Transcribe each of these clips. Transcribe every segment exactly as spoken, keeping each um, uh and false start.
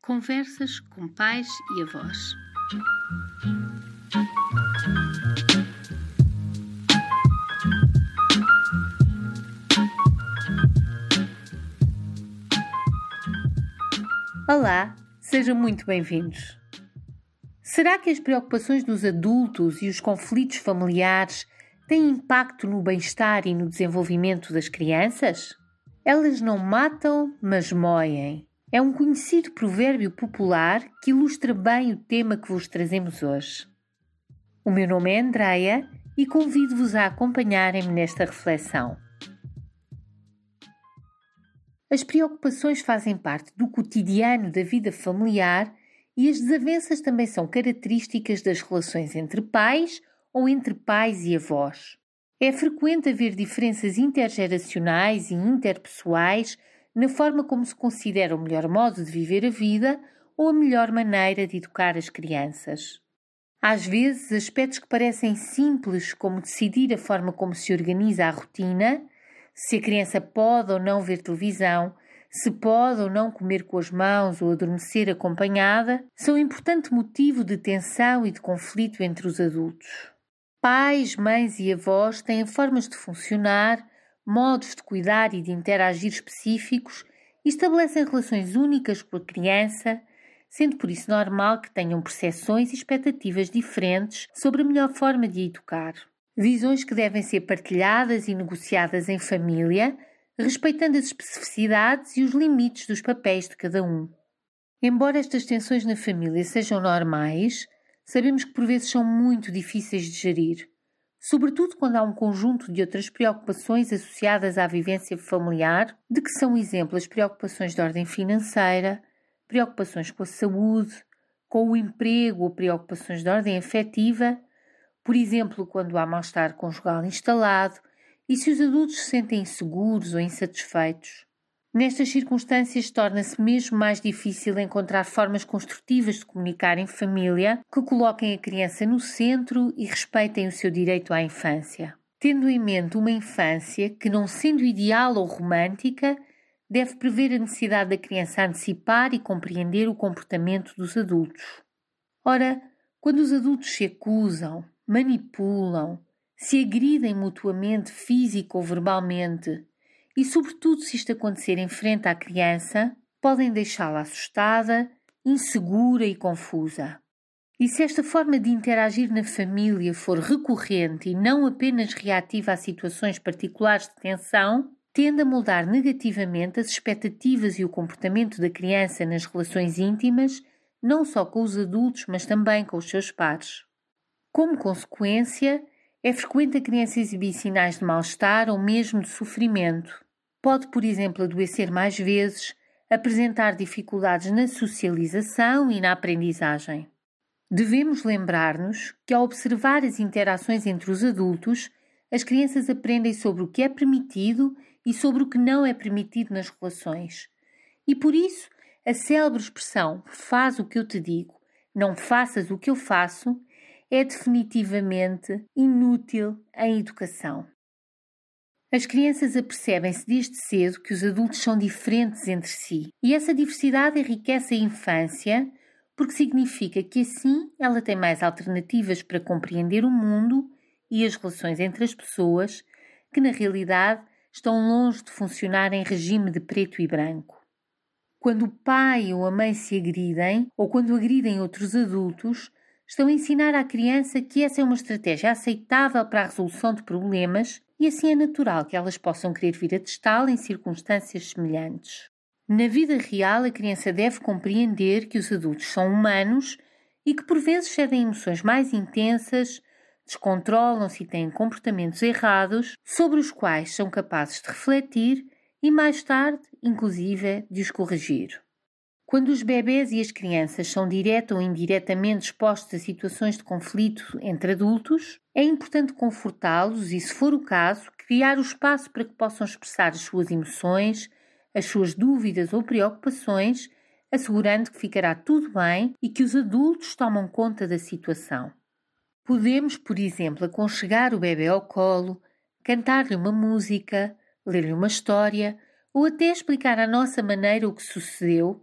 Conversas com pais e avós. Olá, sejam muito bem-vindos. Será que as preocupações dos adultos e os conflitos familiares têm impacto no bem-estar e no desenvolvimento das crianças? Elas não matam, mas moem. É um conhecido provérbio popular que ilustra bem o tema que vos trazemos hoje. O meu nome é Andreia e convido-vos a acompanharem-me nesta reflexão. As preocupações fazem parte do cotidiano da vida familiar e as desavenças também são características das relações entre pais ou entre pais e avós. É frequente haver diferenças intergeracionais e interpessoais na forma como se considera o melhor modo de viver a vida ou a melhor maneira de educar as crianças. Às vezes, aspectos que parecem simples, como decidir a forma como se organiza a rotina, se a criança pode ou não ver televisão, se pode ou não comer com as mãos ou adormecer acompanhada, são um importante motivo de tensão e de conflito entre os adultos. Pais, mães e avós têm formas de funcionar, modos de cuidar e de interagir específicos e estabelecem relações únicas com a criança, sendo por isso normal que tenham percepções e expectativas diferentes sobre a melhor forma de a educar. Visões que devem ser partilhadas e negociadas em família, respeitando as especificidades e os limites dos papéis de cada um. Embora estas tensões na família sejam normais, sabemos que por vezes são muito difíceis de gerir, sobretudo quando há um conjunto de outras preocupações associadas à vivência familiar, de que são exemplo as preocupações de ordem financeira, preocupações com a saúde, com o emprego ou preocupações de ordem afetiva, por exemplo, quando há mal-estar conjugal instalado e se os adultos se sentem inseguros ou insatisfeitos. Nestas circunstâncias, torna-se mesmo mais difícil encontrar formas construtivas de comunicar em família que coloquem a criança no centro e respeitem o seu direito à infância. Tendo em mente uma infância que, não sendo ideal ou romântica, deve prever a necessidade da criança antecipar e compreender o comportamento dos adultos. Ora, quando os adultos se acusam, manipulam, se agridem mutuamente física ou verbalmente, e, sobretudo, se isto acontecer em frente à criança, podem deixá-la assustada, insegura e confusa. E se esta forma de interagir na família for recorrente e não apenas reativa a situações particulares de tensão, tende a moldar negativamente as expectativas e o comportamento da criança nas relações íntimas, não só com os adultos, mas também com os seus pares. Como consequência, é frequente a criança exibir sinais de mal-estar ou mesmo de sofrimento. Pode, por exemplo, adoecer mais vezes, apresentar dificuldades na socialização e na aprendizagem. Devemos lembrar-nos que, ao observar as interações entre os adultos, as crianças aprendem sobre o que é permitido e sobre o que não é permitido nas relações. E por isso, a célebre expressão "faz o que eu te digo, não faças o que eu faço" é definitivamente inútil em educação. As crianças apercebem-se desde cedo que os adultos são diferentes entre si e essa diversidade enriquece a infância porque significa que assim ela tem mais alternativas para compreender o mundo e as relações entre as pessoas que na realidade estão longe de funcionar em regime de preto e branco. Quando o pai ou a mãe se agridem ou quando agridem outros adultos, estão a ensinar à criança que essa é uma estratégia aceitável para a resolução de problemas e assim é natural que elas possam querer vir a testá-la em circunstâncias semelhantes. Na vida real, a criança deve compreender que os adultos são humanos e que por vezes cedem emoções mais intensas, descontrolam-se e têm comportamentos errados sobre os quais são capazes de refletir e mais tarde, inclusive, de os corrigir. Quando os bebés e as crianças são direta ou indiretamente expostos a situações de conflito entre adultos, é importante confortá-los e, se for o caso, criar o espaço para que possam expressar as suas emoções, as suas dúvidas ou preocupações, assegurando que ficará tudo bem e que os adultos tomam conta da situação. Podemos, por exemplo, aconchegar o bebê ao colo, cantar-lhe uma música, ler-lhe uma história ou até explicar à nossa maneira o que sucedeu,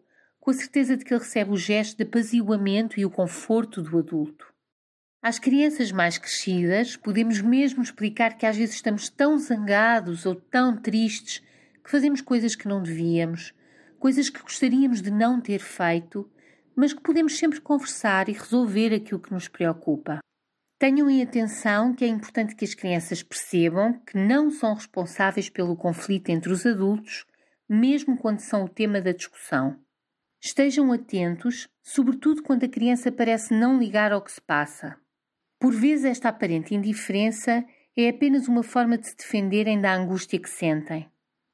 com a certeza de que ele recebe o gesto de apaziguamento e o conforto do adulto. Às crianças mais crescidas, podemos mesmo explicar que às vezes estamos tão zangados ou tão tristes que fazemos coisas que não devíamos, coisas que gostaríamos de não ter feito, mas que podemos sempre conversar e resolver aquilo que nos preocupa. Tenham em atenção que é importante que as crianças percebam que não são responsáveis pelo conflito entre os adultos, mesmo quando são o tema da discussão. Estejam atentos, sobretudo quando a criança parece não ligar ao que se passa. Por vezes esta aparente indiferença é apenas uma forma de se defenderem da angústia que sentem.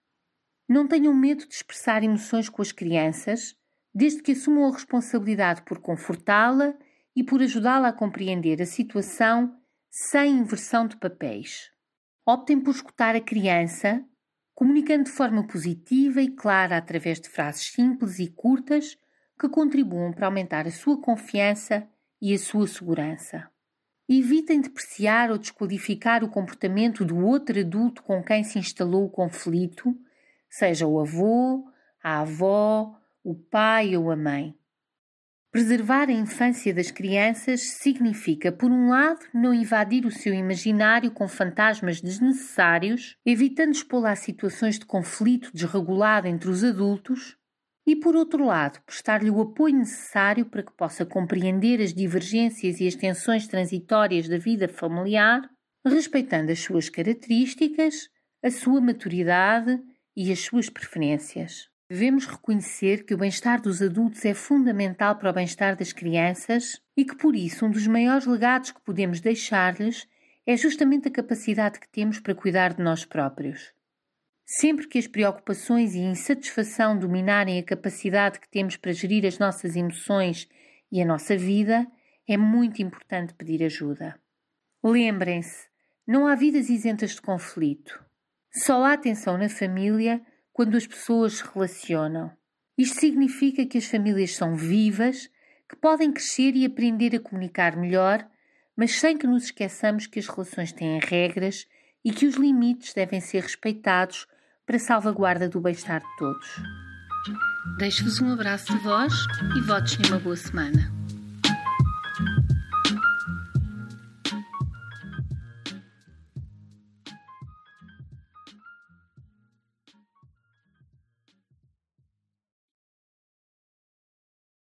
Não tenham medo de expressar emoções com as crianças, desde que assumam a responsabilidade por confortá-la e por ajudá-la a compreender a situação sem inversão de papéis. Optem por escutar a criança, comunicando de forma positiva e clara através de frases simples e curtas que contribuam para aumentar a sua confiança e a sua segurança. Evitem depreciar ou desqualificar o comportamento do outro adulto com quem se instalou o conflito, seja o avô, a avó, o pai ou a mãe. Preservar a infância das crianças significa, por um lado, não invadir o seu imaginário com fantasmas desnecessários, evitando expô-la a situações de conflito desregulado entre os adultos, e, por outro lado, prestar-lhe o apoio necessário para que possa compreender as divergências e as tensões transitórias da vida familiar, respeitando as suas características, a sua maturidade e as suas preferências. Devemos reconhecer que o bem-estar dos adultos é fundamental para o bem-estar das crianças e que, por isso, um dos maiores legados que podemos deixar-lhes é justamente a capacidade que temos para cuidar de nós próprios. Sempre que as preocupações e a insatisfação dominarem a capacidade que temos para gerir as nossas emoções e a nossa vida, é muito importante pedir ajuda. Lembrem-se, não há vidas isentas de conflito. Só há tensão na família quando as pessoas se relacionam. Isto significa que as famílias são vivas, que podem crescer e aprender a comunicar melhor, mas sem que nos esqueçamos que as relações têm regras e que os limites devem ser respeitados para a salvaguarda do bem-estar de todos. Deixo-vos um abraço de voz e votos de uma boa semana.